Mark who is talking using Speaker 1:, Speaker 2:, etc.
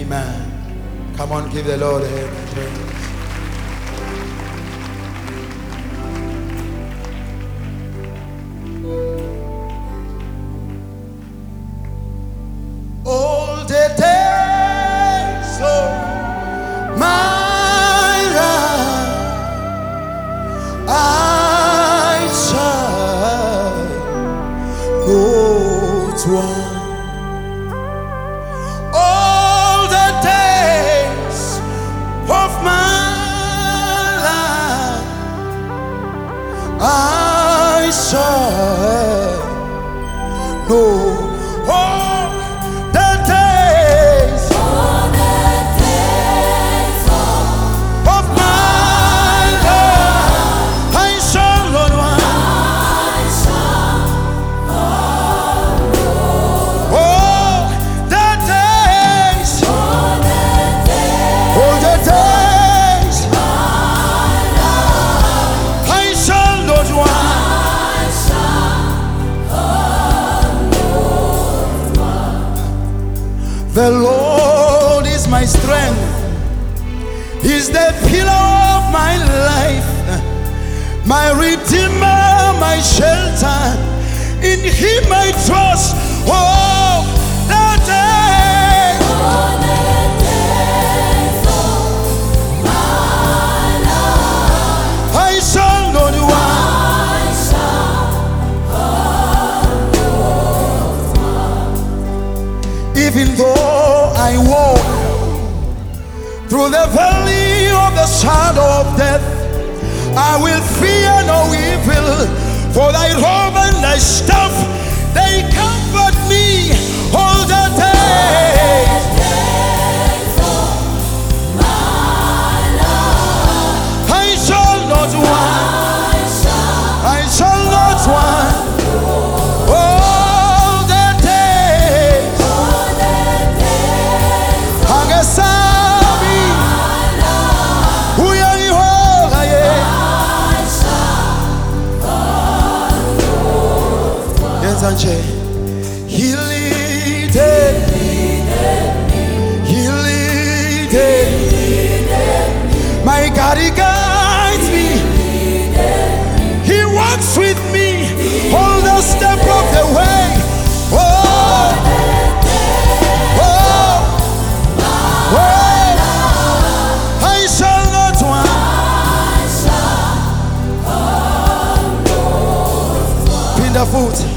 Speaker 1: Amen. Come on, give the Lord a hand and praise. All the days of my life, I shall not want. All the days of my life, I shall know. The Lord is my strength, He's the pillar of my life, my Redeemer, my shelter, in Him I trust. Oh, the days of my life, I shall not want. Even though I walk through the valley of the shadow of death, I will fear no evil, for thy rod and thy staff, they comfort me all the days of my life. I shall not want, I shall not want. He leaded me. My God, He guides me. He walks with me all the step of the way. Oh, oh, oh, I shall not want. Pin the foot.